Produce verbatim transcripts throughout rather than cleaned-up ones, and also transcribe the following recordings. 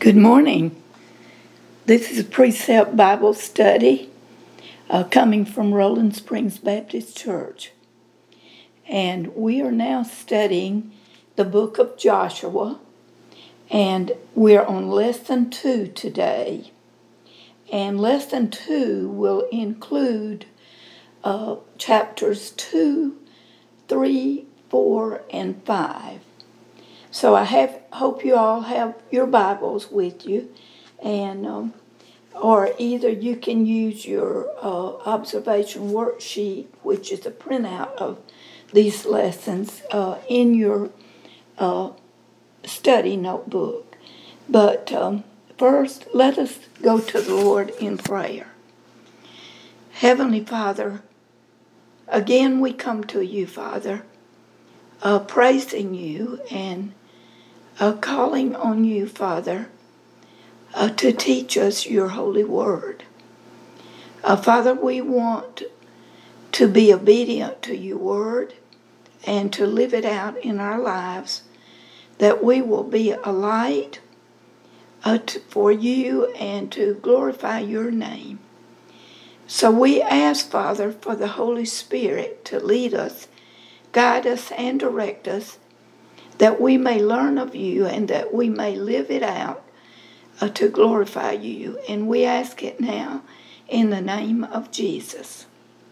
Good morning. This is a Precept Bible study uh, coming from Rolling Springs Baptist Church. And we are now studying the book of Joshua, and we're on lesson two today. And lesson two will include uh, chapters two, three, four, and five. So I have hope you all have your Bibles with you, and um, or either you can use your uh, observation worksheet, which is a printout of these lessons, uh, in your uh, study notebook. But um, first, let us go to the Lord in prayer. Heavenly Father, again we come to you, Father, uh, praising you and Uh, calling on you, Father, uh, to teach us your holy word. Uh, Father, we want to be obedient to your word and to live it out in our lives, that we will be a light uh, to, for you and to glorify your name. So we ask, Father, for the Holy Spirit to lead us, guide us, and direct us, that we may learn of you and that we may live it out uh, to glorify you. And we ask it now in the name of Jesus.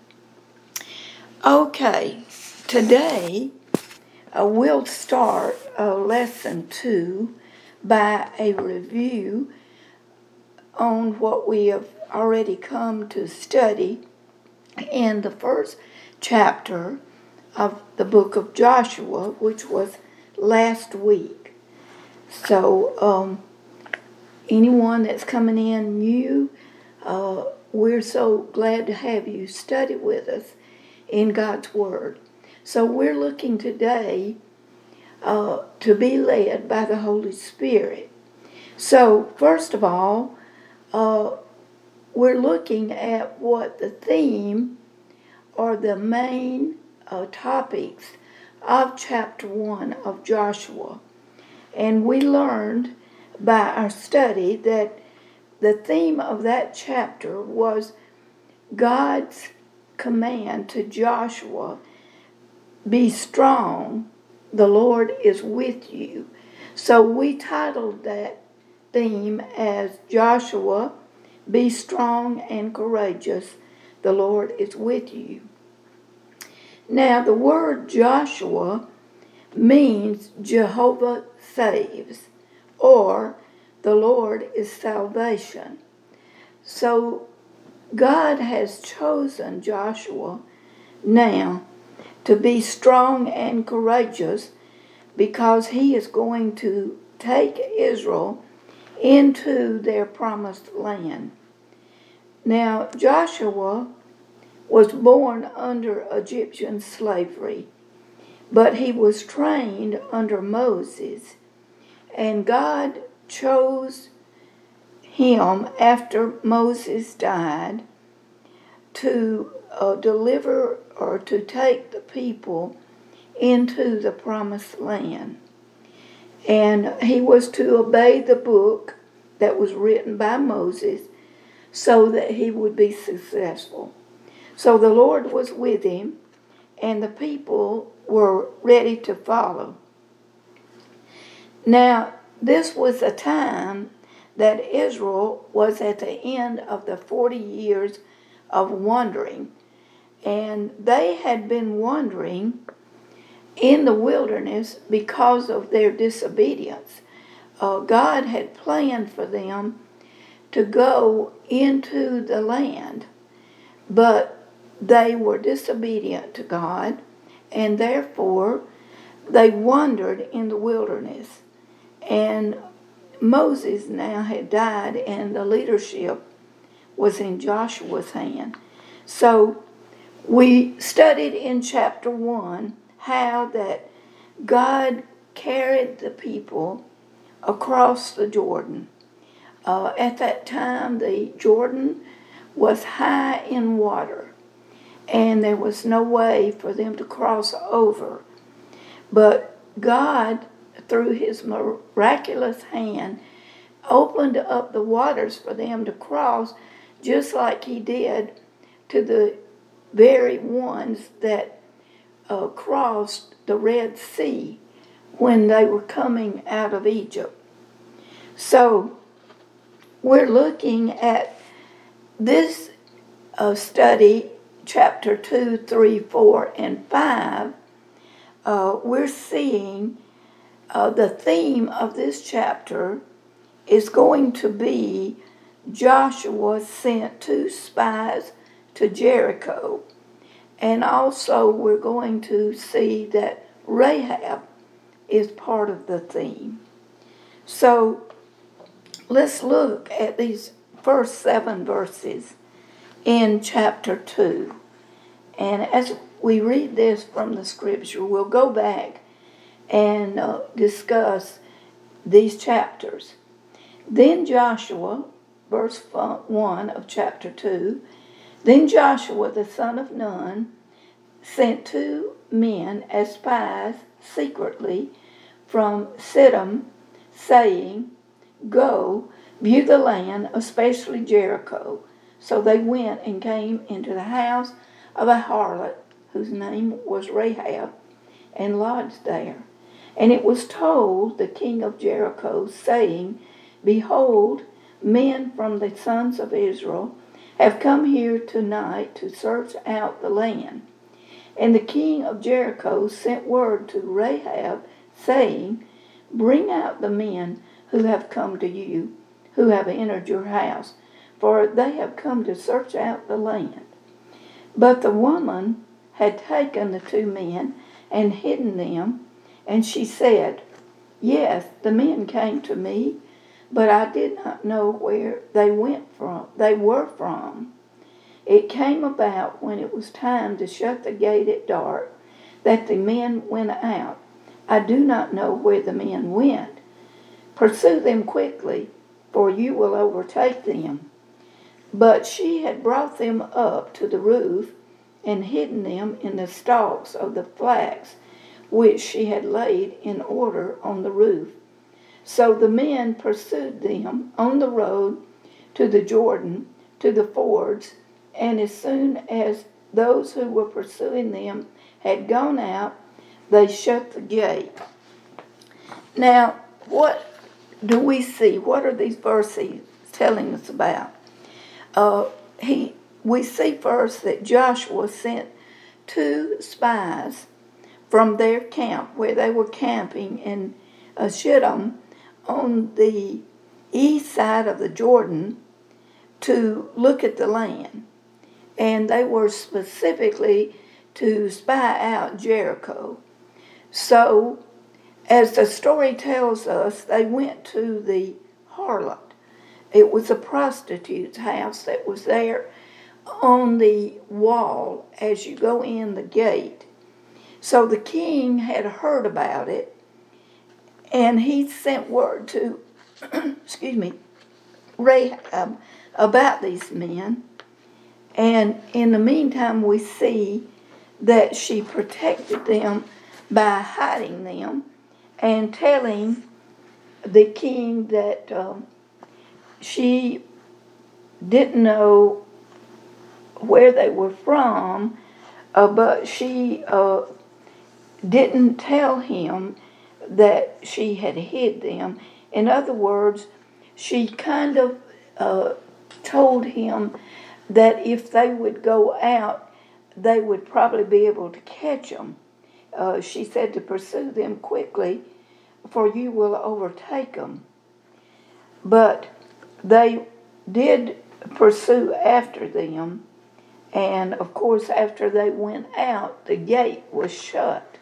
Okay, today uh, we'll start uh, lesson two by a review on what we have already come to study in the first chapter of the book of Joshua, which was last week. So um, anyone that's coming in new, uh, we're so glad to have you study with us in God's Word. So we're looking today uh, to be led by the Holy Spirit. So first of all, uh, we're looking at what the theme or the main uh, topics of chapter one of Joshua. And we learned by our study that the theme of that chapter was God's command to Joshua, be strong, the Lord is with you. So we titled that theme as Joshua, be strong and courageous, the Lord is with you. Now, the word Joshua means Jehovah saves, or the Lord is salvation. So, God has chosen Joshua now to be strong and courageous because he is going to take Israel into their promised land. Now, Joshua was born under Egyptian slavery, but he was trained under Moses, and God chose him after Moses died to uh, deliver or to take the people into the promised land. And he was to obey the book that was written by Moses so that he would be successful. So the Lord was with him, and the people were ready to follow. Now, this was a time that Israel was at the end of the forty years of wandering, and they had been wandering in the wilderness because of their disobedience. Uh, God had planned for them to go into the land, but they were disobedient to God, and therefore they wandered in the wilderness. And Moses now had died, and the leadership was in Joshua's hand. So we studied in chapter one how that God carried the people across the Jordan. Uh, at that time, the Jordan was high in water, and there was no way for them to cross over. But God, through his miraculous hand, opened up the waters for them to cross, just like he did to the very ones that uh, crossed the Red Sea when they were coming out of Egypt. So we're looking at this uh, study, chapter two, three, four, and five. Uh, we're seeing uh, the theme of this chapter is going to be Joshua sent two spies to Jericho. And also we're going to see that Rahab is part of the theme. So let's look at these first seven verses in chapter two. And as we read this from the scripture, we'll go back and uh, discuss these chapters. Then Joshua, verse one of chapter two, then Joshua the son of Nun sent two men as spies secretly from Siddim, saying, Go, view the land, especially Jericho. So they went and came into the house of a harlot, whose name was Rahab, and lodged there. And it was told the king of Jericho, saying, Behold, men from the sons of Israel have come here tonight to search out the land. And the king of Jericho sent word to Rahab, saying, Bring out the men who have come to you, who have entered your house, for they have come to search out the land. But the woman had taken the two men and hidden them, and she said, Yes, the men came to me, but I did not know where they went from, they were from. It came about when it was time to shut the gate at dark that the men went out. I do not know where the men went. Pursue them quickly, for you will overtake them. But she had brought them up to the roof and hidden them in the stalks of the flax, which she had laid in order on the roof. So the men pursued them on the road to the Jordan, to the fords, and as soon as those who were pursuing them had gone out, they shut the gate. Now, what do we see? What are these verses telling us about? Uh, he, we see first that Joshua sent two spies from their camp, where they were camping in uh, Shittim on the east side of the Jordan, to look at the land. And they were specifically to spy out Jericho. So, as the story tells us, they went to the harlot. It was a prostitute's house that was there on the wall as you go in the gate. So the king had heard about it, and he sent word to, excuse me, Rahab about these men. And in the meantime, we see that she protected them by hiding them and telling the king that um, she didn't know where they were from, uh, but she uh, didn't tell him that she had hid them. In other words, she kind of uh, told him that if they would go out, they would probably be able to catch them. Uh, she said to pursue them quickly, for you will overtake them. But they did pursue after them, and of course after they went out, the gate was shut.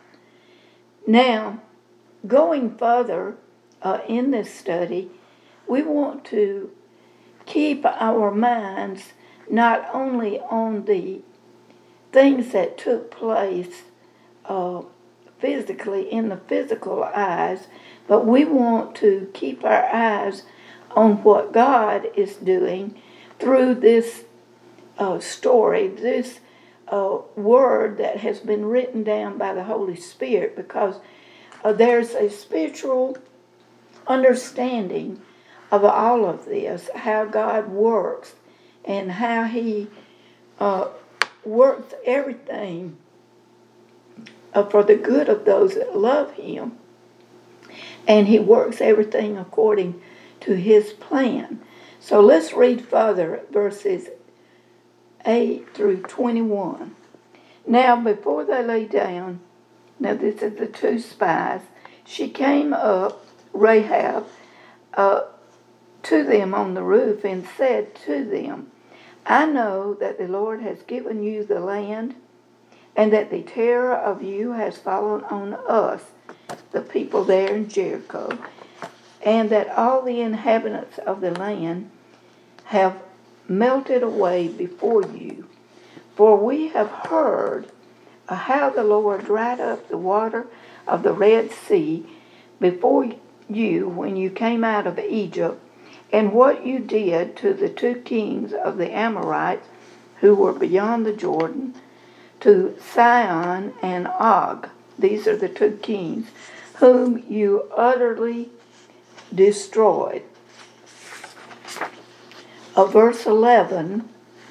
Now, going further uh, in this study, we want to keep our minds not only on the things that took place uh, physically in the physical eyes, but we want to keep our eyes on what God is doing through this uh, story, this uh, word that has been written down by the Holy Spirit, because uh, there's a spiritual understanding of all of this, how God works and how he uh, works everything uh, for the good of those that love him. And he works everything according to his plan. So let's read further verses eight through twenty-one. Now before they lay down, now this is the two spies, she came up, Rahab, uh, to them on the roof and said to them, I know that the Lord has given you the land, and that the terror of you has fallen on us, the people there in Jericho, and that all the inhabitants of the land have melted away before you. For we have heard how the Lord dried up the water of the Red Sea before you when you came out of Egypt, and what you did to the two kings of the Amorites who were beyond the Jordan, to Sihon and Og. These are the two kings whom you utterly destroyed. Uh, verse eleven,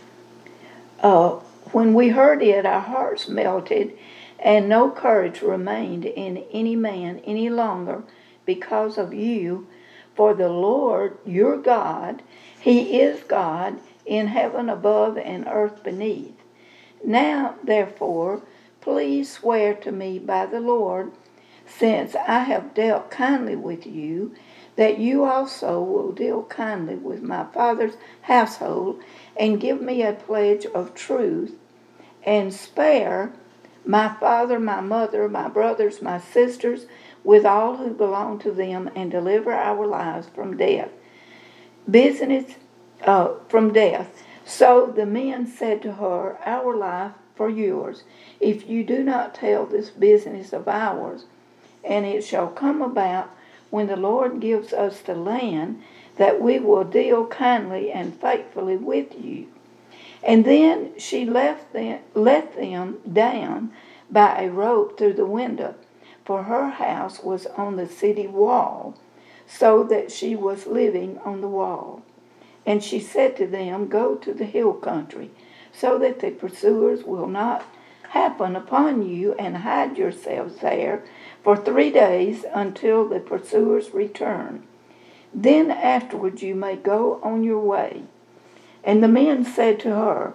uh, when we heard it, our hearts melted, and no courage remained in any man any longer because of you. For the Lord your God, he is God in heaven above and earth beneath. Now, therefore, please swear to me by the Lord, since I have dealt kindly with you, that you also will deal kindly with my father's household, and give me a pledge of truth, and spare my father, my mother, my brothers, my sisters, with all who belong to them, and deliver our lives from death. Business uh, from death. So the men said to her, our life for yours, if you do not tell this business of ours. And it shall come about, when the Lord gives us the land, that we will deal kindly and faithfully with you. And then she left them, let them down by a rope through the window, for her house was on the city wall, so that she was living on the wall. And she said to them, go to the hill country, so that the pursuers will not happen upon you, and hide yourselves there for three days until the pursuers return. Then afterwards you may go on your way. And the men said to her,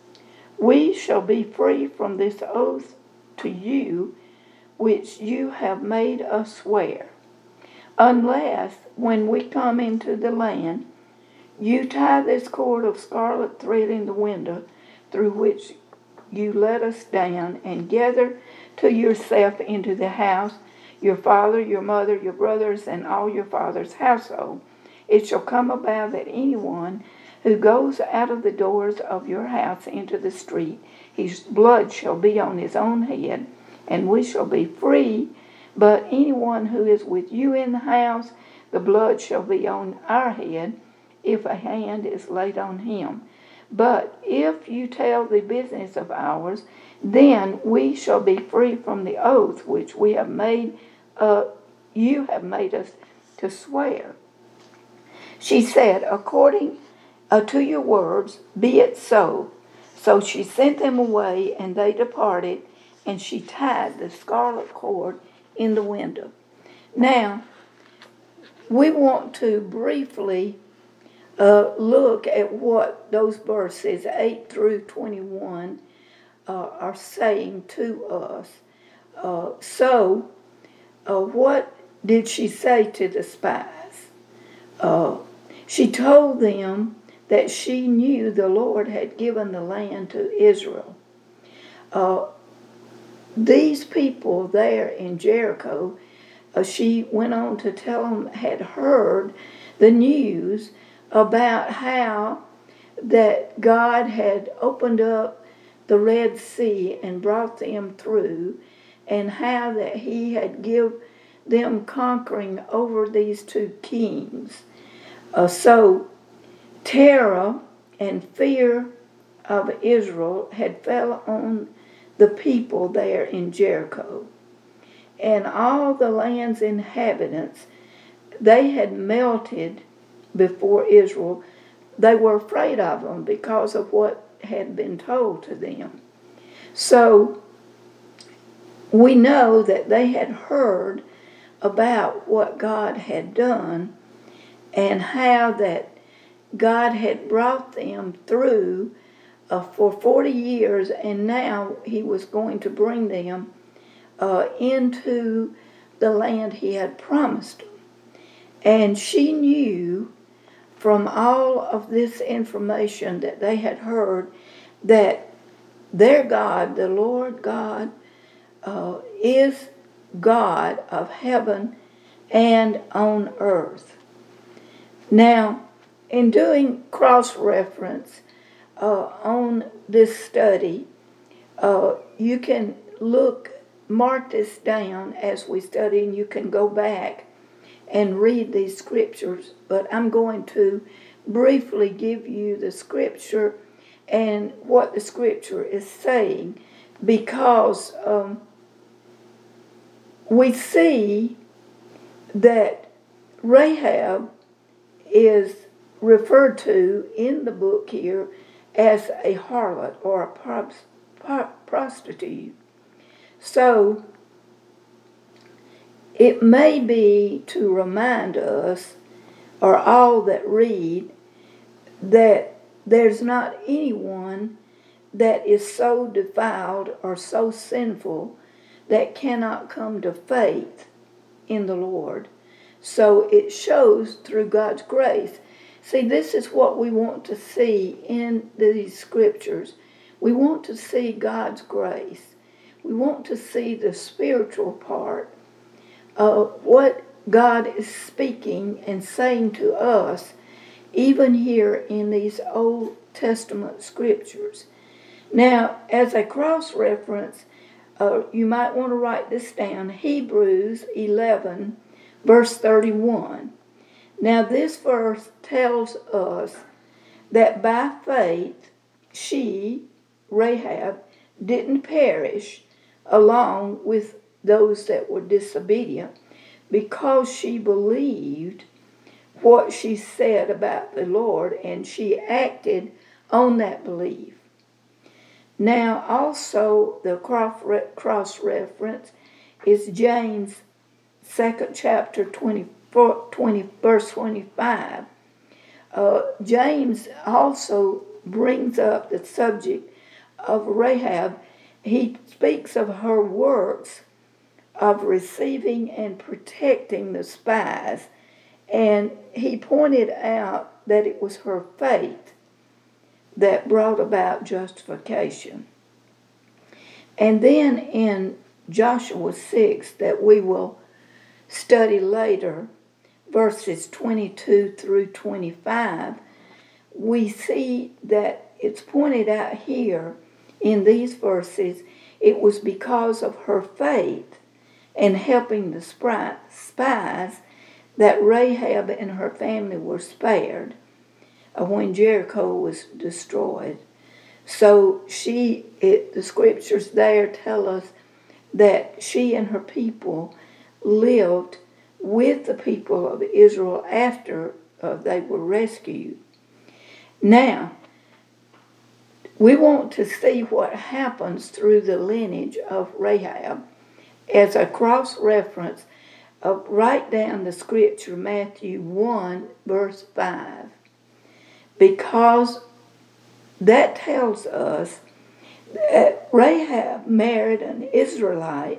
we shall be free from this oath to you, which you have made us swear, unless, when we come into the land, you tie this cord of scarlet thread in the window through which you let us down, and gather to yourself into the house your father, your mother, your brothers, and all your father's household. It shall come about that anyone who goes out of the doors of your house into the street, his blood shall be on his own head, and we shall be free. But anyone who is with you in the house, the blood shall be on our head, if a hand is laid on him. But if you tell the business of ours, then we shall be free from the oath which we have made, uh, you have made us to swear. She said, according uh, to your words, be it so. So she sent them away, and they departed, and she tied the scarlet cord in the window. Now, we want to briefly uh, look at what those verses eight through twenty-one uh, are saying to us. Uh, so, uh, what did she say to the spies? Uh, she told them that she knew the Lord had given the land to Israel. Uh, these people there in Jericho, uh, she went on to tell them, had heard the news about how that God had opened up the Red Sea and brought them through, and how that he had given them conquering over these two kings. Uh, so terror and fear of Israel had fell on the people there in Jericho. And all the land's inhabitants, they had melted before Israel, they were afraid of them because of what had been told to them. So we know that they had heard about what God had done and how that God had brought them through uh, for forty years, and now he was going to bring them uh, into the land he had promised them. And she knew from all of this information that they had heard that their God, the Lord God, uh, is God of heaven and on earth. Now, in doing cross-reference uh, on this study, uh, you can look, mark this down as we study, and you can go back and read these scriptures. But I'm going to briefly give you the scripture and what the scripture is saying, because um, we see that Rahab is referred to in the book here as a harlot or a pros- pro- prostitute. So it may be to remind us, or all that read, that there's not anyone that is so defiled or so sinful that cannot come to faith in the Lord. So it shows through God's grace. See, this is what we want to see in these scriptures. We want to see God's grace. We want to see the spiritual part of what God is speaking and saying to us, even here in these Old Testament scriptures. Now, as a cross-reference, uh, you might want to write this down, Hebrews eleven, verse thirty-one. Now, this verse tells us that by faith, she, Rahab, didn't perish along with those that were disobedient, because she believed what she said about the Lord, and she acted on that belief. Now, also, the cross-reference is James second chapter twenty-four, twenty, verse twenty-five. Uh, James also brings up the subject of Rahab. He speaks of her works of receiving and protecting the spies, and he pointed out that it was her faith that brought about justification. And then in Joshua six, that we will study later, verses twenty-two through twenty-five, we see that it's pointed out here in these verses, it was because of her faith and helping the spies that Rahab and her family were spared when Jericho was destroyed. So she, it, the scriptures there tell us that she and her people lived with the people of Israel after uh, they were rescued. Now, we want to see what happens through the lineage of Rahab. As a cross-reference, uh, write down the scripture Matthew one, verse five. Because that tells us that Rahab married an Israelite,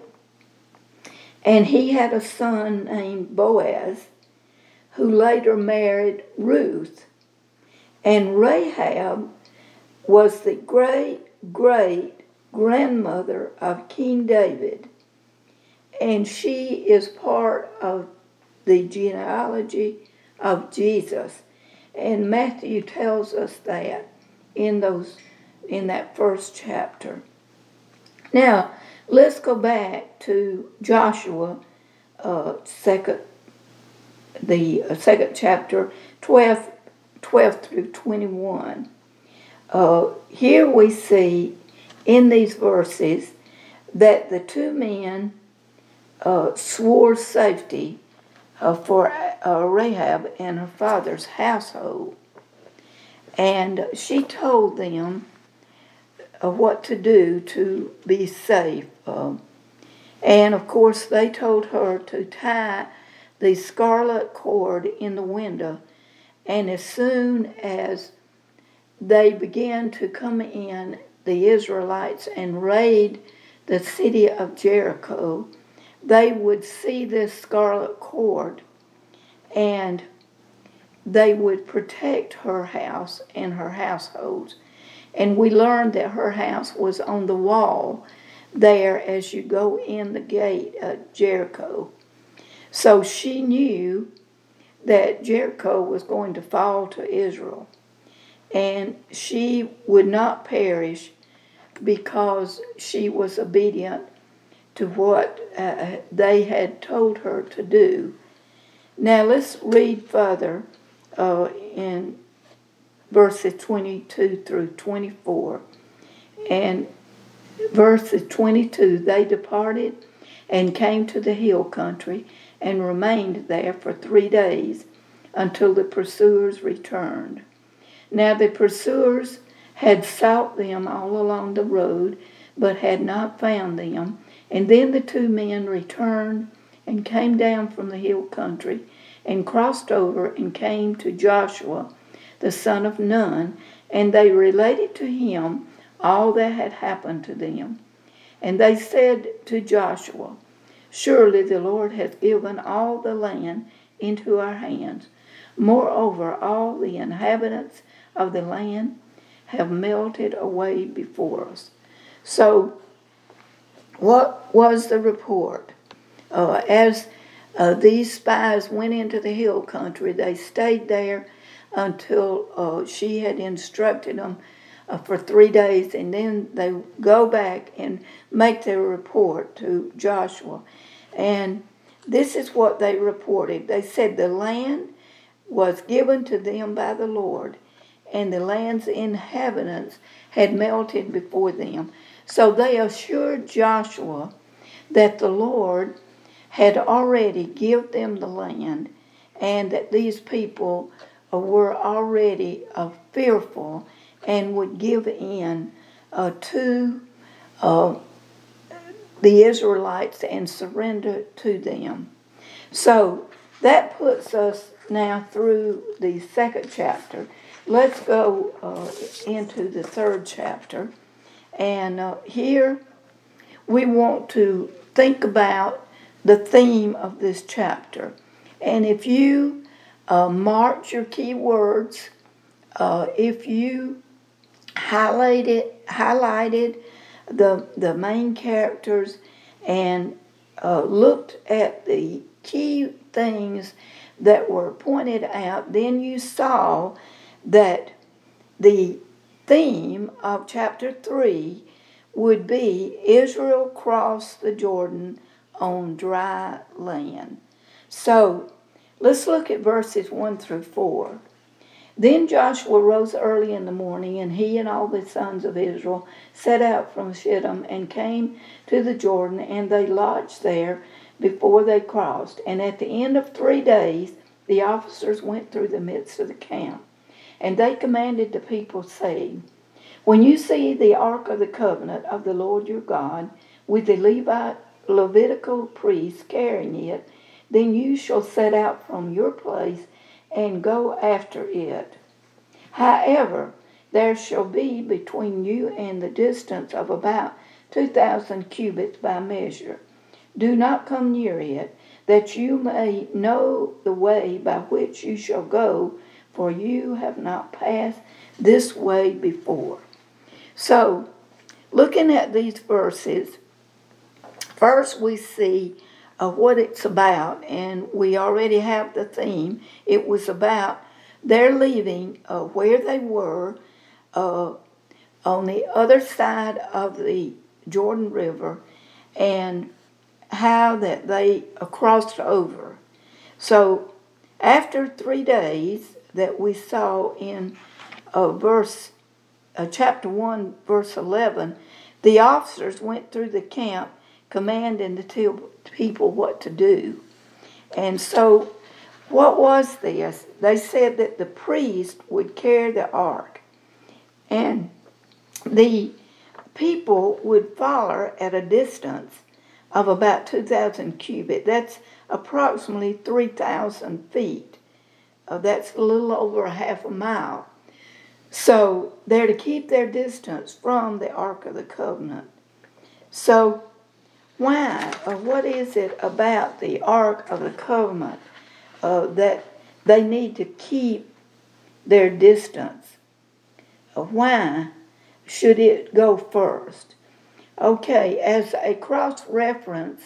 and he had a son named Boaz, who later married Ruth. And Rahab was the great-great-grandmother of King David, and she is part of the genealogy of Jesus. And Matthew tells us that in those in that first chapter. Now, let's go back to Joshua, uh, second, the uh, second chapter, twelve, twelve through twenty-one. Uh, here we see in these verses that the two men uh, swore safety uh, for uh, Rahab and her father's household. And she told them uh, what to do to be safe. Um, and of course, they told her to tie the scarlet cord in the window. And as soon as they began to come in, the Israelites, and raid the city of Jericho, they would see this scarlet cord and they would protect her house and her households. And we learned that her house was on the wall there as you go in the gate of Jericho. So she knew that Jericho was going to fall to Israel, and she would not perish because she was obedient to what uh, they had told her to do. Now let's read further uh, in verses twenty-two through twenty-four. And verses twenty-two, they departed and came to the hill country and remained there for three days until the pursuers returned. Now the pursuers had sought them all along the road, but had not found them. And then the two men returned and came down from the hill country and crossed over and came to Joshua, the son of Nun, and they related to him all that had happened to them. And they said to Joshua, "Surely the Lord hath given all the land into our hands. Moreover, all the inhabitants of the land have melted away before us." So, what was the report? Uh, as uh, these spies went into the hill country, they stayed there until uh, she had instructed them uh, for three days, and then they go back and make their report to Joshua. And this is what they reported. They said the land was given to them by the Lord, and the land's inhabitants had melted before them. So they assured Joshua that the Lord had already given them the land, and that these people uh, were already uh, fearful and would give in uh, to uh, the Israelites and surrender to them. So that puts us now through the second chapter. Let's go uh, into the third chapter. And uh, here we want to think about the theme of this chapter. And if you uh, marked your key words, uh, if you highlighted highlighted the the main characters and uh, looked at the key things that were pointed out, then you saw that the theme of chapter three would be Israel crossed the Jordan on dry land. So let's look at verses one through four. Then Joshua rose early in the morning, and he and all the sons of Israel set out from Shittim and came to the Jordan, and they lodged there before they crossed. And at the end of three days, the officers went through the midst of the camp. And they commanded the people, saying, "When you see the ark of the covenant of the Lord your God, with the Levite, Levitical priests carrying it, then you shall set out from your place and go after it. However, there shall be between you and the distance of about two thousand cubits by measure. Do not come near it, that you may know the way by which you shall go, for you have not passed this way before." So, looking at these verses, first we see uh, what it's about, and we already have the theme. It was about their leaving uh, where they were uh, on the other side of the Jordan River, and how that they uh, crossed over. So, after three days that we saw in uh, verse uh, chapter one, verse eleven, the officers went through the camp commanding the people what to do. And so, what was this? They said that the priest would carry the ark, and the people would follow at a distance of about two thousand cubits. That's approximately three thousand feet. Uh, that's a little over a half a mile. So they're to keep their distance from the Ark of the Covenant. So why, or what is it about the Ark of the Covenant uh, that they need to keep their distance? Uh, why should it go first? Okay, as a cross-reference,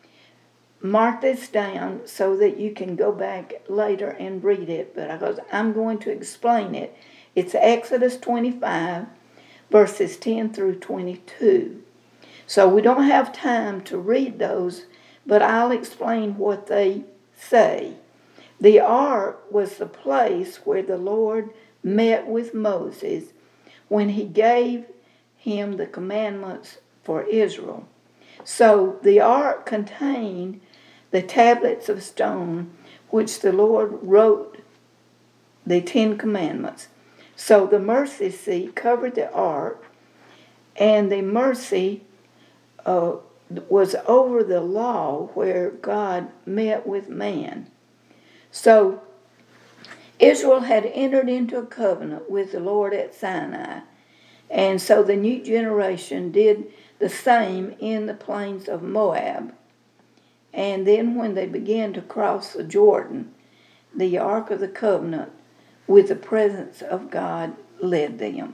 mark this down so that you can go back later and read it, but because I'm going to explain it. It's Exodus twenty-five, verses ten through twenty-two. So we don't have time to read those, but I'll explain what they say. The ark was the place where the Lord met with Moses when he gave him the commandments for Israel. So the ark contained the tablets of stone which the Lord wrote the Ten Commandments. So the mercy seat covered the ark, and the mercy uh, was over the law where God met with man. So Israel had entered into a covenant with the Lord at Sinai, and so the new generation did the same in the plains of Moab. And then when they began to cross the Jordan, the Ark of the Covenant with the presence of God led them.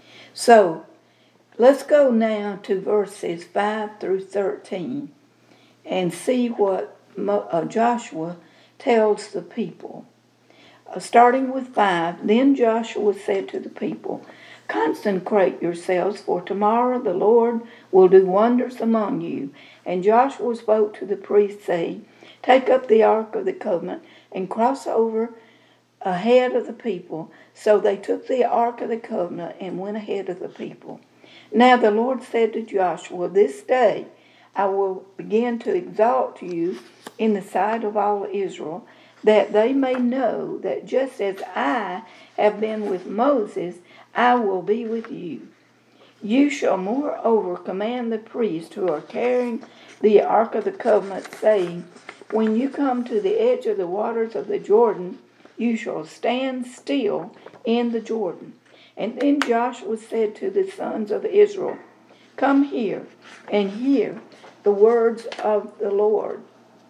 So let's go now to verses five through thirteen and see what Joshua tells the people. Uh, starting with five, then Joshua said to the people, consecrate yourselves, for tomorrow the Lord will do wonders among you. And Joshua spoke to the priests, saying, take up the Ark of the Covenant and cross over ahead of the people. So they took the Ark of the Covenant and went ahead of the people. Now the Lord said to Joshua, this day I will begin to exalt you in the sight of all Israel, that they may know that just as I have been with Moses, I will be with you. You shall moreover command the priests who are carrying the Ark of the Covenant, saying, when you come to the edge of the waters of the Jordan, you shall stand still in the Jordan. And then Joshua said to the sons of Israel, come here and hear the words of the Lord.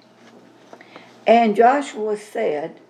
And Joshua said,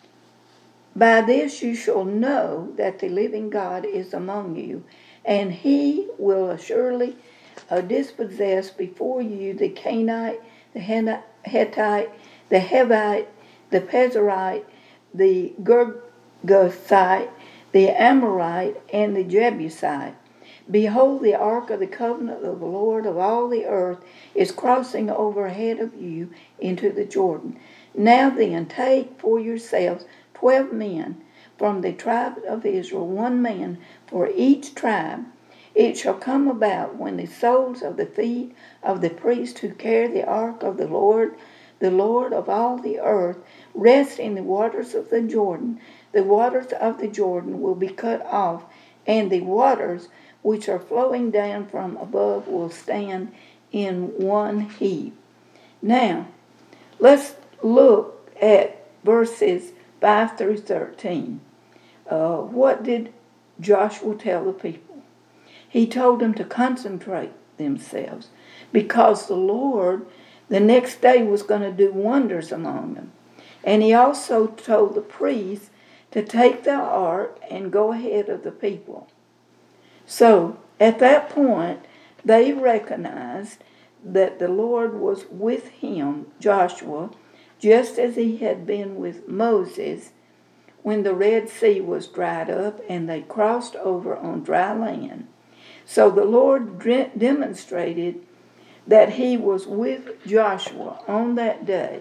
by this you shall know that the living God is among you, and he will assuredly uh, dispossess before you the Canaanite, the Hittite, the Hivite, the Pezerite, the Girgashite, the Amorite, and the Jebusite. Behold, the Ark of the Covenant of the Lord of all the earth is crossing over ahead of you into the Jordan. Now then, take for yourselves twelve men from the tribe of Israel, one man for each tribe. It shall come about when the soles of the feet of the priests who carry the ark of the Lord, the Lord of all the earth, rest in the waters of the Jordan, the waters of the Jordan will be cut off, and the waters which are flowing down from above will stand in one heap. Now, let's look at verses five through thirteen. Uh, what did Joshua tell the people? He told them to concentrate themselves, because the Lord the next day was going to do wonders among them. And he also told the priests to take the ark and go ahead of the people. So at that point, they recognized that the Lord was with him, Joshua, just as he had been with Moses when the Red Sea was dried up and they crossed over on dry land. So the Lord demonstrated that he was with Joshua on that day.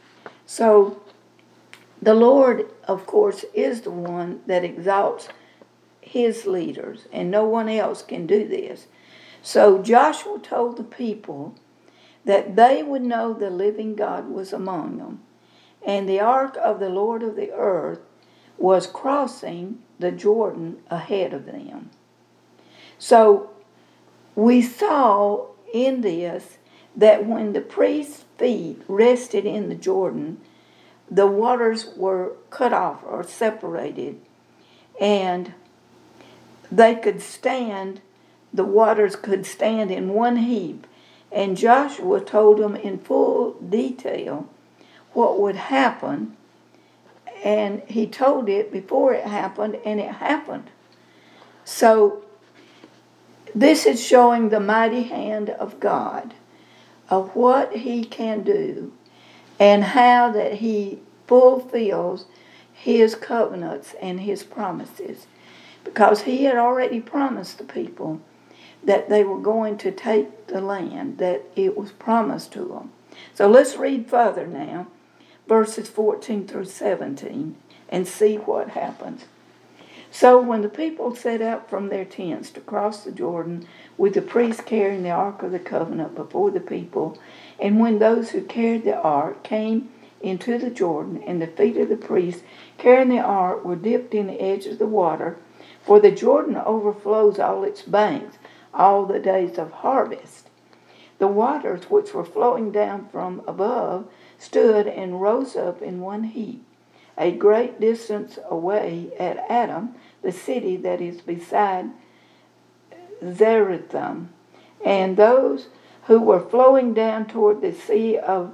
So the Lord, of course, is the one that exalts his leaders, and no one else can do this. So Joshua told the people that they would know the living God was among them, and the ark of the Lord of the earth was crossing the Jordan ahead of them. So we saw in this that when the priest's feet rested in the Jordan, the waters were cut off or separated, and they could stand, the waters could stand in one heap. And Joshua told them in full detail what would happen, and he told it before it happened, and it happened. So this is showing the mighty hand of God, of what he can do, and how that he fulfills his covenants and his promises. Because he had already promised the people that they were going to take the land, that it was promised to them. So let's read further now, verses fourteen through seventeen, and see what happens. So when the people set out from their tents to cross the Jordan, with the priest carrying the ark of the covenant before the people, and when those who carried the ark came into the Jordan, and the feet of the priest carrying the ark were dipped in the edge of the water, for the Jordan overflows all its banks all the days of harvest. The waters which were flowing down from above stood and rose up in one heap, a great distance away at Adam, the city that is beside Zarethan. And those who were flowing down toward the sea of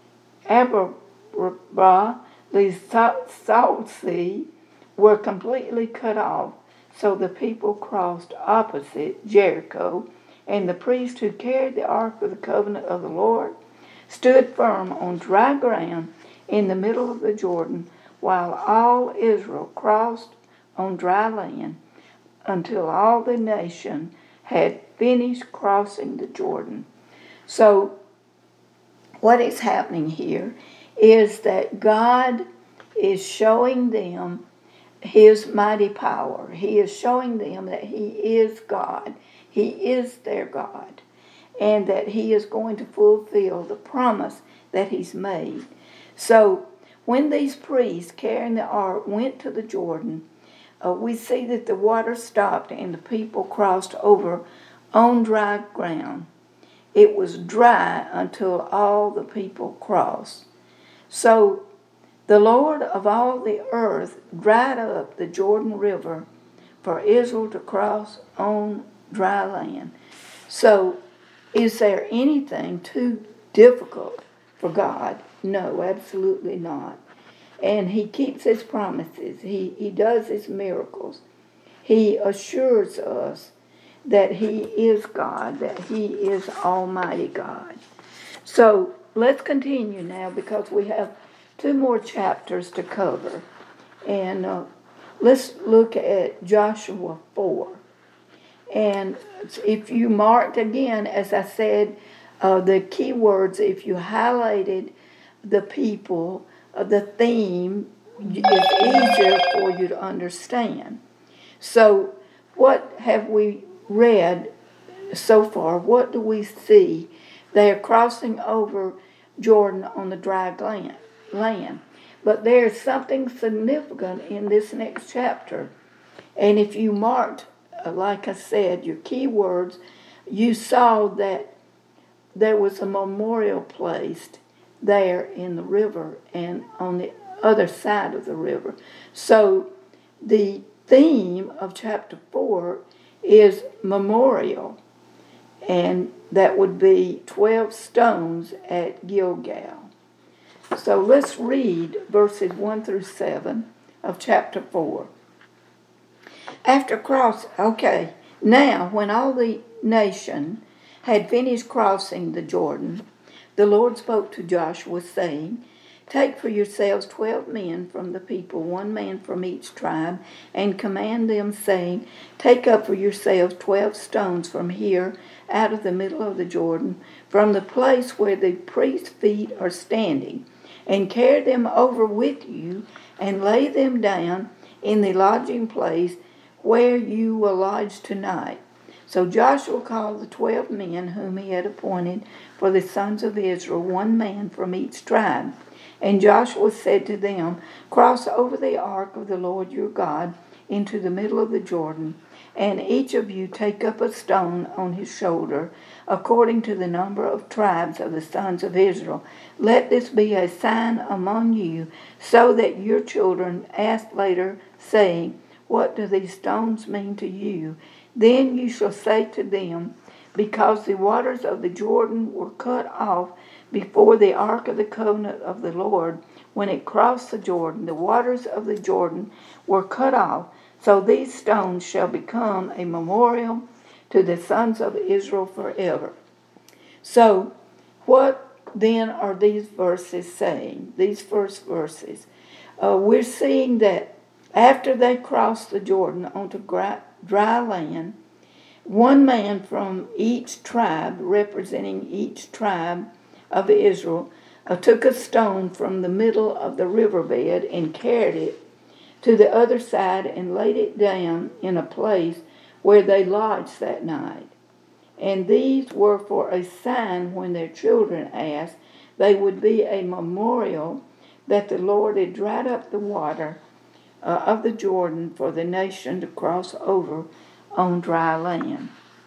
Arabah, the salt sea, were completely cut off. So the people crossed opposite Jericho, and the priest who carried the ark of the covenant of the Lord stood firm on dry ground in the middle of the Jordan, while all Israel crossed on dry land until all the nation had finished crossing the Jordan. So what is happening here is that God is showing them his mighty power. He is showing them that he is God. He is their God. And that he is going to fulfill the promise that he's made. So when these priests carrying the ark went to the Jordan, uh, we see that the water stopped and the people crossed over on dry ground. It was dry until all the people crossed. So the Lord of all the earth dried up the Jordan River for Israel to cross on dry land. So, is there anything too difficult for God? No, absolutely not. And he keeps his promises. He, he does his miracles. He assures us that he is God, that he is Almighty God. So, let's continue now, because we have two more chapters to cover. And uh, let's look at Joshua four. And if you marked again, as I said, uh, the key words, if you highlighted the people, uh, the theme is easier for you to understand. So what have we read so far? What do we see? They are crossing over Jordan on the dry land. land. But there's something significant in this next chapter. And if you marked, uh, like I said, your key words, you saw that there was a memorial placed there in the river and on the other side of the river. So the theme of chapter four is memorial. And that would be twelve stones at Gilgal. So let's read verses one through seven of chapter four. After cross, okay, now when all the nation had finished crossing the Jordan, the Lord spoke to Joshua, saying, Take for yourselves twelve men from the people, one man from each tribe, and command them, saying, Take up for yourselves twelve stones from here out of the middle of the Jordan, from the place where the priest's feet are standing, and carry them over with you, and lay them down in the lodging place where you will lodge tonight. So Joshua called the twelve men whom he had appointed for the sons of Israel, one man from each tribe. And Joshua said to them, Cross over the ark of the Lord your God into the middle of the Jordan, and each of you take up a stone on his shoulder, according to the number of tribes of the sons of Israel. Let this be a sign among you, so that your children ask later, saying, What do these stones mean to you? Then you shall say to them, Because the waters of the Jordan were cut off before the ark of the covenant of the Lord, when it crossed the Jordan, the waters of the Jordan were cut off. So these stones shall become a memorial to the sons of Israel forever. So, what then are these verses saying? These first verses. Uh, we're seeing that after they crossed the Jordan onto dry land, one man from each tribe, representing each tribe of Israel, uh, took a stone from the middle of the riverbed and carried it to the other side and laid it down in a place where they lodged that night. And these were for a sign when their children asked. They would be a memorial that the Lord had dried up the water uh, of the Jordan for the nation to cross over on dry land.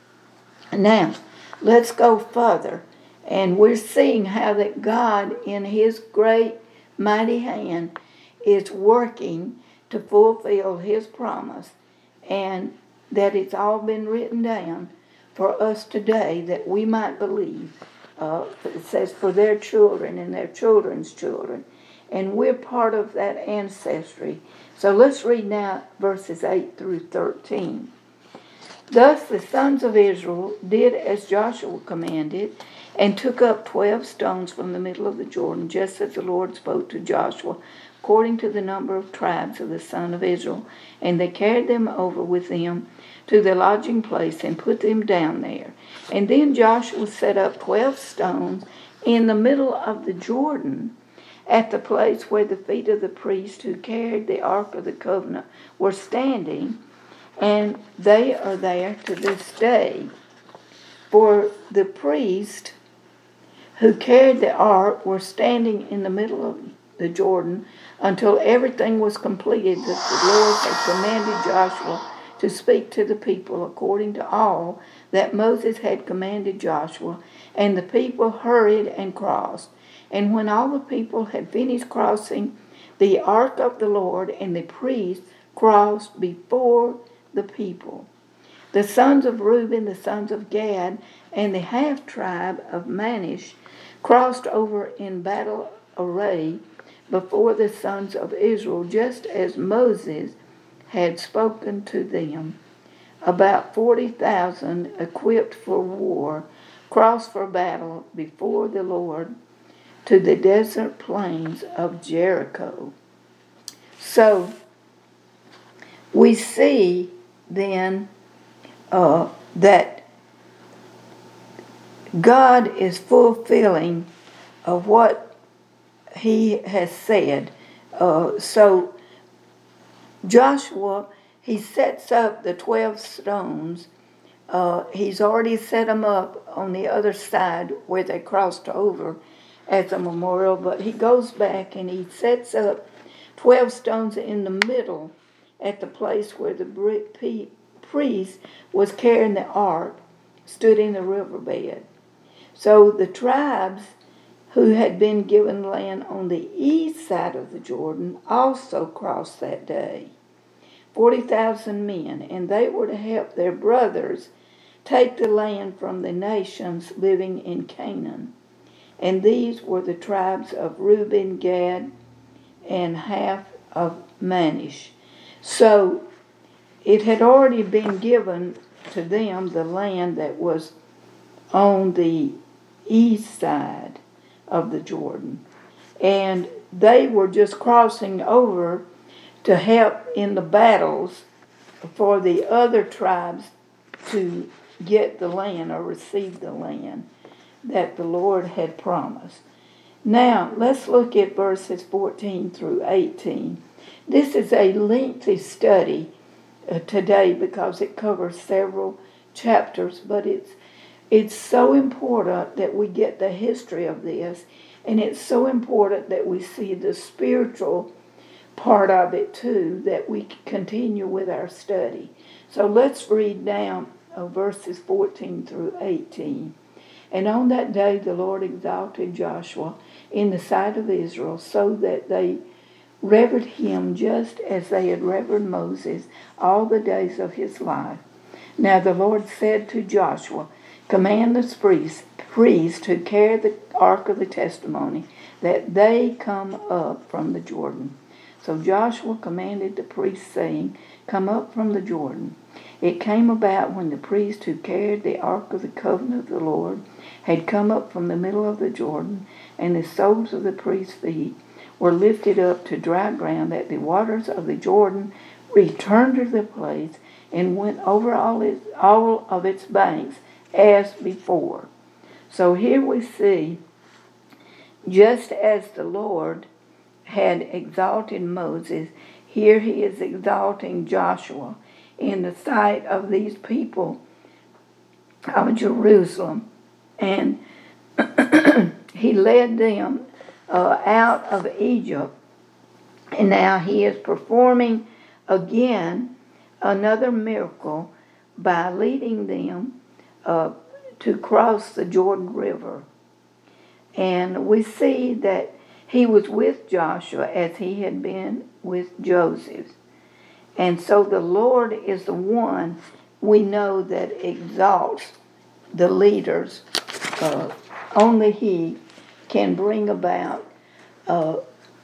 Now, let's go further. And we're seeing how that God, in his great, mighty hand, is working to fulfill his promise, and that it's all been written down for us today that we might believe. Uh, it says for their children and their children's children. And we're part of that ancestry. So let's read now verses eight through thirteen. Thus the sons of Israel did as Joshua commanded, and took up twelve stones from the middle of the Jordan, just as the Lord spoke to Joshua, according to the number of tribes of the sons of Israel. And they carried them over with them to the lodging place and put them down there. And then Joshua set up twelve stones in the middle of the Jordan, at the place where the feet of the priest who carried the ark of the covenant were standing, and they are there to this day. For the priest who carried the ark were standing in the middle of the Jordan until everything was completed that the Lord had commanded Joshua to speak to the people according to all that Moses had commanded Joshua. And the people hurried and crossed. And when all the people had finished crossing, the ark of the Lord and the priest crossed before the people. The sons of Reuben, the sons of Gad, and the half-tribe of Manasseh crossed over in battle array before the sons of Israel, just as Moses had spoken to them. About forty thousand, equipped for war, crossed for battle before the Lord to the desert plains of Jericho. So, we see then uh, that God is fulfilling uh, what he has said. Uh, so, Joshua, he sets up the twelve stones. Uh, he's already set them up on the other side where they crossed over as a memorial, but he goes back and he sets up twelve stones in the middle at the place where the priest was carrying the ark, stood in the riverbed. So the tribes who had been given land on the east side of the Jordan also crossed that day, forty thousand men, and they were to help their brothers take the land from the nations living in Canaan. And these were the tribes of Reuben, Gad, and half of Manasseh. So it had already been given to them the land that was on the east side of the Jordan. And they were just crossing over to help in the battles for the other tribes to get the land or receive the land that the Lord had promised. Now, let's look at verses fourteen through eighteen. This is a lengthy study uh, today because it covers several chapters, but it's it's so important that we get the history of this And it's so important that we see the spiritual part of it too, that we continue with our study. So let's read down uh, verses fourteen through eighteen. And on that day the Lord exalted Joshua in the sight of Israel, so that they revered him just as they had revered Moses all the days of his life. Now the Lord said to Joshua, command the priests, priests who carry the ark of the testimony, that they come up from the Jordan. So Joshua commanded the priests, saying, come up from the Jordan. It came about when the priest who carried the ark of the covenant of the Lord had come up from the middle of the Jordan, and the soles of the priest's feet were lifted up to dry ground, that the waters of the Jordan returned to their place and went over all, its, all of its banks as before. So here we see, just as the Lord had exalted Moses, here he is exalting Joshua in the sight of these people of Jerusalem. And he led them uh, out of Egypt. And now he is performing again another miracle by leading them uh, to cross the Jordan River. And we see that he was with Joshua as he had been with Joseph. And so the Lord is the one we know that exalts the leaders. Uh, only he can bring about uh,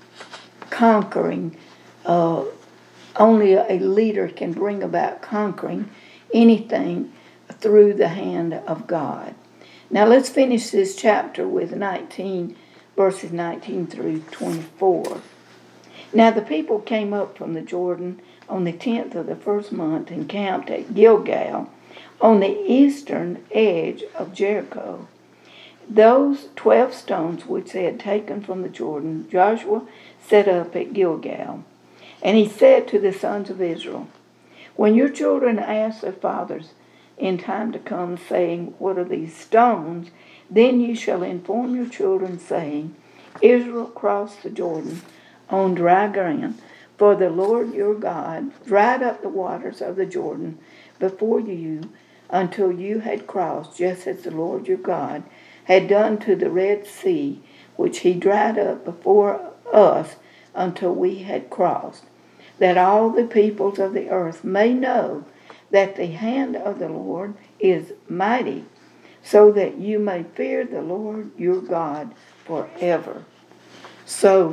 conquering. Uh, only a leader can bring about conquering anything through the hand of God. Now let's finish this chapter with nineteen, verses nineteen through twenty-four. Now the people came up from the Jordan on the tenth of the first month and camped at Gilgal on the eastern edge of Jericho. Those twelve stones which they had taken from the Jordan, Joshua set up at Gilgal. And he said to the sons of Israel, when your children ask their fathers in time to come, saying, what are these stones? Then you shall inform your children, saying, Israel crossed the Jordan on dry ground, for the Lord your God dried up the waters of the Jordan before you until you had crossed, just as the Lord your God had done to the Red Sea, which he dried up before us until we had crossed, that all the peoples of the earth may know that the hand of the Lord is mighty, so that you may fear the Lord your God forever. So,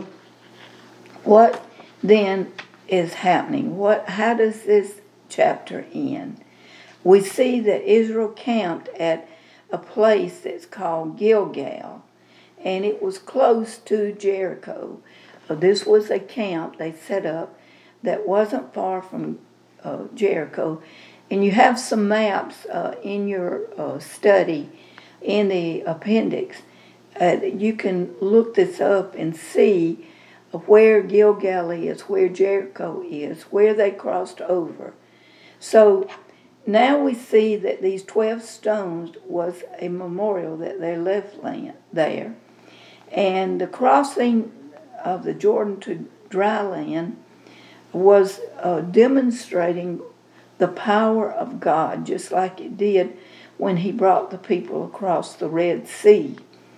what then is happening? What? How does this chapter end? We see that Israel camped at a place that's called Gilgal, and it was close to Jericho. This was a camp they set up that wasn't far from uh, Jericho. And you have some maps uh, in your uh, study, in the appendix. Uh, you can look this up and see where Gilgal is, where Jericho is, where they crossed over. So now we see that these twelve stones was a memorial that they left land there. And the crossing of the Jordan to dry land was uh, demonstrating the power of God, just like it did when he brought the people across the Red Sea.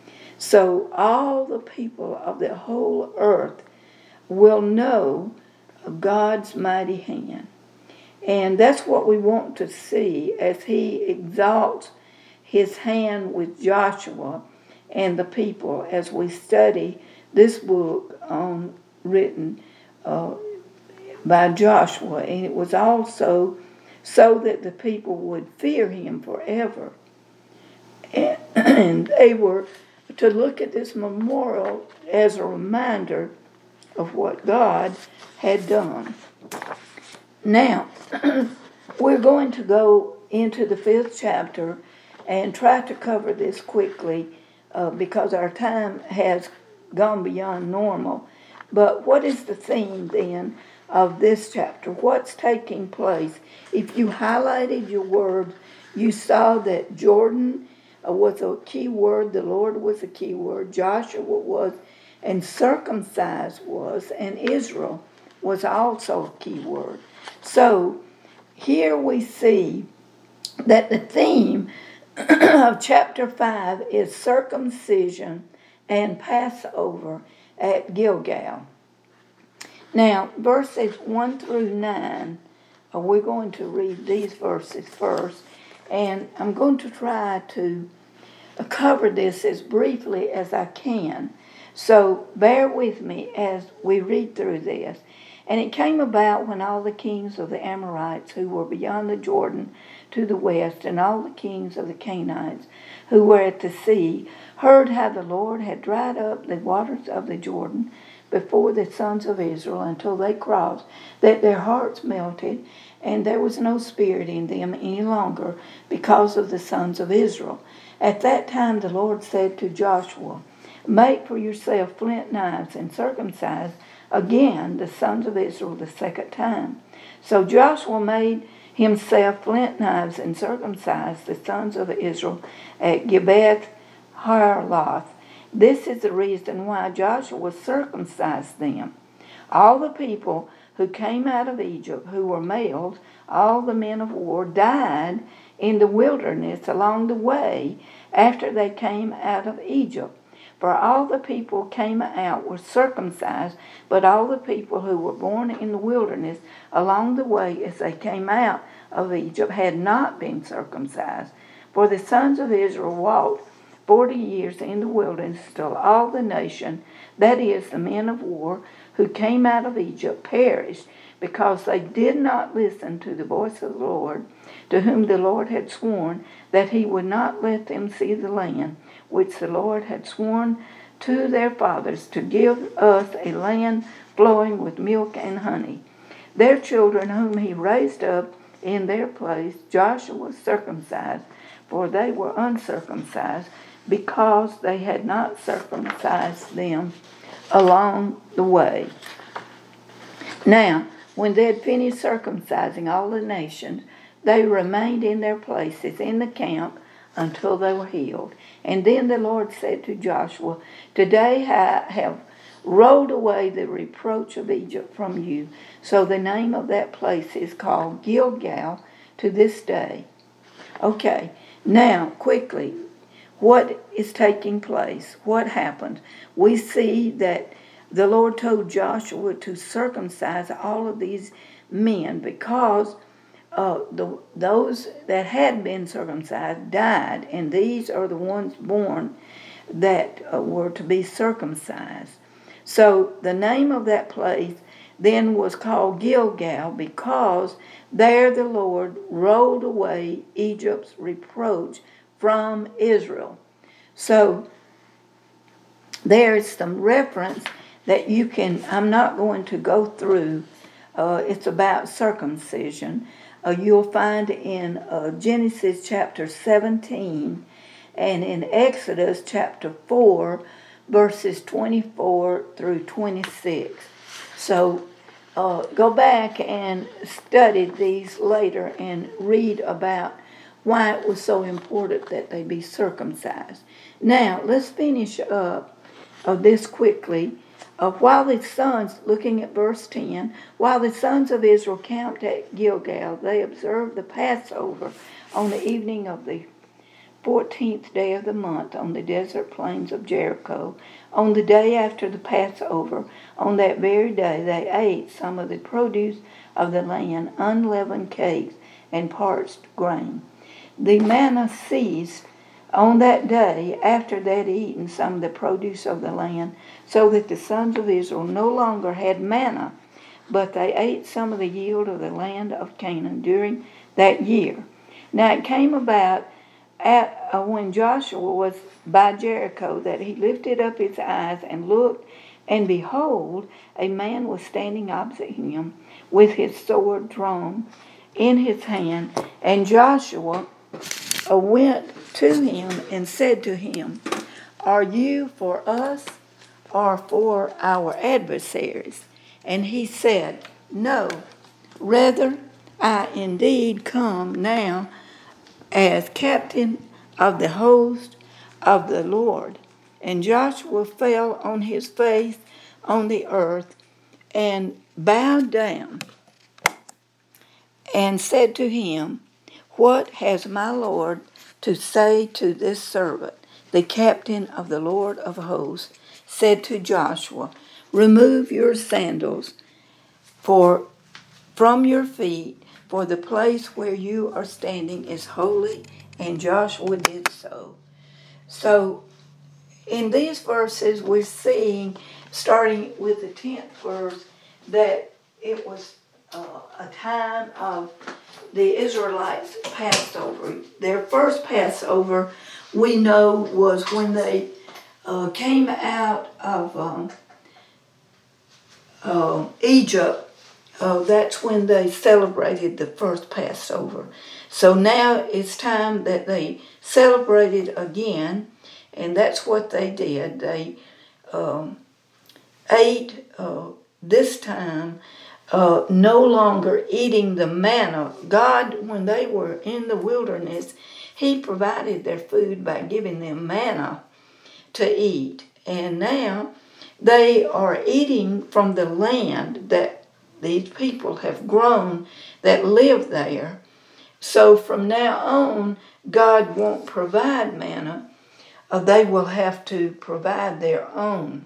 So all the people of the whole earth will know God's mighty hand. And that's what we want to see as he exalts his hand with Joshua and the people as we study this book on written uh, by Joshua. And it was also so that the people would fear him forever. And, and they were to look at this memorial as a reminder of what God had done. Now, we're going to go into the fifth chapter and try to cover this quickly uh, because our time has gone beyond normal. But what is the theme then of this chapter? What's taking place? If you highlighted your words, you saw that Jordan uh, was a key word. The Lord was a key word. Joshua was, and circumcised was, and Israel was also a key word. So here we see that the theme of chapter five is circumcision and Passover at Gilgal. Now, verses one through nine, uh, we're going to read these verses first, and I'm going to try to cover this as briefly as I can. So bear with me as we read through this. And it came about when all the kings of the Amorites who were beyond the Jordan to the west, and all the kings of the Canaanites who were at the sea, heard how the Lord had dried up the waters of the Jordan before the sons of Israel until they crossed, that their hearts melted, and there was no spirit in them any longer because of the sons of Israel. At that time the Lord said to Joshua, make for yourself flint knives, and circumcise again the sons of Israel the second time. So Joshua made himself flint knives and circumcised the sons of Israel at Gibeath Haaraloth. This is the reason why Joshua circumcised them. All the people who came out of Egypt, who were males, all the men of war, died in the wilderness along the way after they came out of Egypt. For all the people came out were circumcised, but all the people who were born in the wilderness along the way as they came out of Egypt had not been circumcised. For the sons of Israel walked forty years in the wilderness till all the nation, that is, the men of war, who came out of Egypt, perished, because they did not listen to the voice of the Lord, to whom the Lord had sworn that he would not let them see the land which the Lord had sworn to their fathers, to give us a land flowing with milk and honey. Their children whom he raised up in their place, Joshua circumcised, for they were uncircumcised, because they had not circumcised them along the way. Now, when they had finished circumcising all the nations, they remained in their places in the camp until they were healed. And then the Lord said to Joshua, today I have rolled away the reproach of Egypt from you. So the name of that place is called Gilgal to this day. Okay, now quickly, what is taking place? What happened? We see that the Lord told Joshua to circumcise all of these men because uh, the, those that had been circumcised died, and these are the ones born that uh, were to be circumcised. So the name of that place then was called Gilgal because there the Lord rolled away Egypt's reproach from Israel. So there's some reference that you can, I'm not going to go through. Uh, it's about circumcision. Uh, you'll find in uh, Genesis chapter seventeen and in Exodus chapter four, verses twenty-four through twenty-six. So uh, go back and study these later and read about why it was so important that they be circumcised. Now, let's finish up uh, this quickly. Uh, while the sons, looking at verse ten, while the sons of Israel camped at Gilgal, they observed the Passover on the evening of the fourteenth day of the month on the desert plains of Jericho. On the day after the Passover, on that very day, they ate some of the produce of the land, unleavened cakes and parched grain. The manna ceased on that day after they had eaten some of the produce of the land, so that the sons of Israel no longer had manna, but they ate some of the yield of the land of Canaan during that year. Now it came about at, uh, when Joshua was by Jericho that he lifted up his eyes and looked, and behold, a man was standing opposite him with his sword drawn in his hand, and Joshua uh, went to him and said to him, are you for us or for our adversaries? And he said, no, rather I indeed come now as captain of the host of the Lord. And Joshua fell on his face on the earth and bowed down and said to him, What has my Lord to say to this servant? The captain of the Lord of hosts said to Joshua, Remove your sandals for from your feet, for the place where you are standing is holy. And Joshua did so. So in these verses we're seeing, starting with the tenth verse, that it was uh, a time of the Israelites' Passover. Their first Passover, we know, was when they uh, came out of um, uh, Egypt. Uh, that's when they celebrated the first Passover. So now it's time that they celebrated again, and that's what they did. They um, ate uh, this time, uh, no longer eating the manna. God, when they were in the wilderness, He provided their food by giving them manna to eat. And now they are eating from the land that these people have grown that live there. So from now on, God won't provide manna. Uh, they will have to provide their own.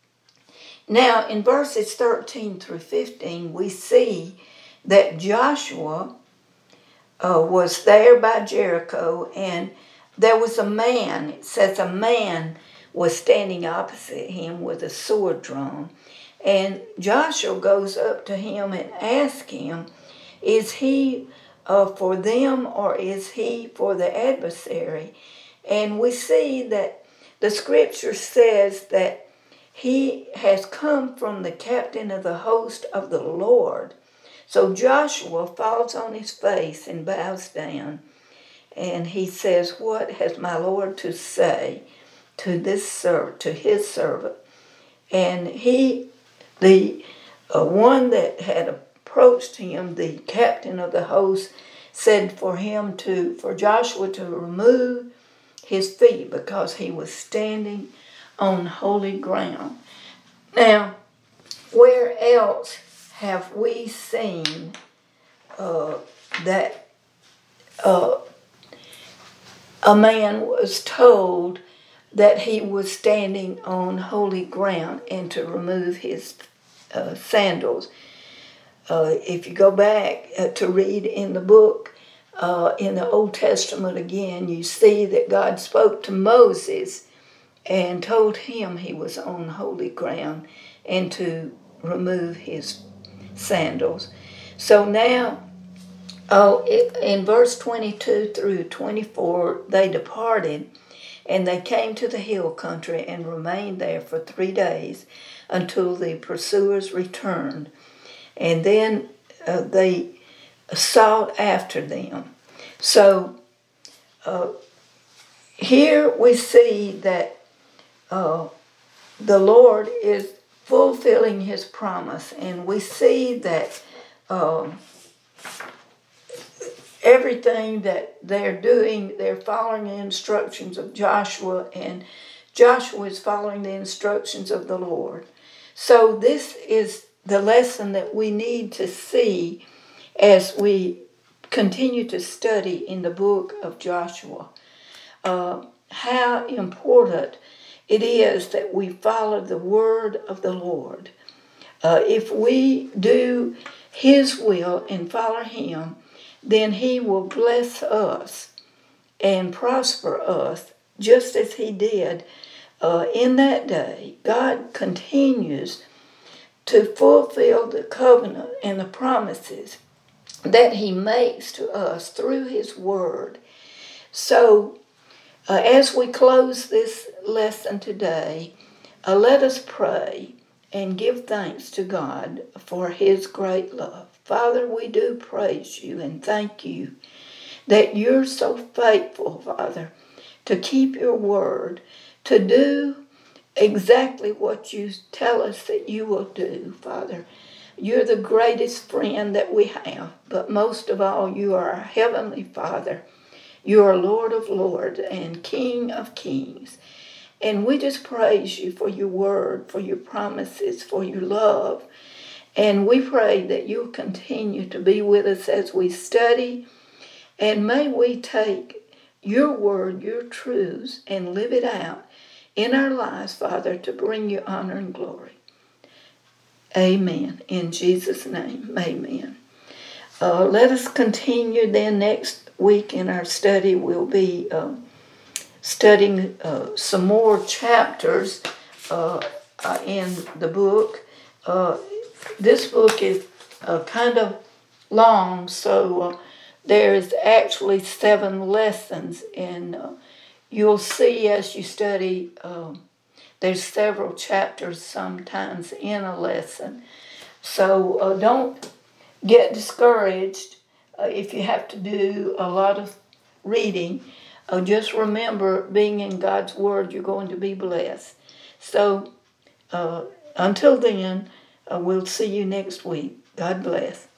Now, in verses thirteen through fifteen, we see that Joshua uh, was there by Jericho, and there was a man, it says a man was standing opposite him with a sword drawn. And Joshua goes up to him and asks him, Is he uh, for them or is he for the adversary? And we see that the scripture says that he has come from the captain of the host of the Lord. So Joshua falls on his face and bows down. And he says, What has my Lord to say to this servant, to his servant? And he, the uh, one that had approached him, the captain of the host, said for him to, for Joshua to remove his feet because he was standing on holy ground. Now, where else have we seen uh, that uh, a man was told that he was standing on holy ground and to remove his uh, sandals? Uh, if you go back uh, to read in the book, uh, in the Old Testament again, you see that God spoke to Moses and told him he was on holy ground and to remove his sandals. So now, oh, it, in verse twenty-two through twenty-four, they departed, and they came to the hill country and remained there for three days until the pursuers returned. And then uh, they sought after them. So uh, here we see that uh, the Lord is fulfilling His promise, and we see that um, everything that they're doing, they're following the instructions of Joshua, and Joshua is following the instructions of the Lord. So this is the lesson that we need to see as we continue to study in the book of Joshua. Uh, how important it is that we follow the word of the Lord. Uh, if we do His will and follow Him, then He will bless us and prosper us just as He did uh, in that day. God continues to fulfill the covenant and the promises that He makes to us through His word. So, uh, as we close this lesson today, uh, let us pray and give thanks to God for His great love. Father, we do praise You and thank You that You're so faithful, Father, to keep Your word, to do exactly what You tell us that You will do, Father. You're the greatest friend that we have, but most of all, You are our Heavenly Father, You are Lord of Lords and King of Kings. And we just praise you for your word, for your promises, for your love. And we pray that you'll continue to be with us as we study. And may we take your word, your truths, and live it out in our lives, Father, to bring you honor and glory. Amen. In Jesus' name, amen. Uh, let us continue then next week in our study. We'll be uh, studying uh, some more chapters uh, uh, in the book. Uh, this book is uh, kind of long, so uh, there's actually seven lessons, and uh, you'll see as you study, uh, there's several chapters sometimes in a lesson. So uh, don't get discouraged uh, if you have to do a lot of reading. Uh, just remember, being in God's Word, you're going to be blessed. So uh, until then, uh, we'll see you next week. God bless.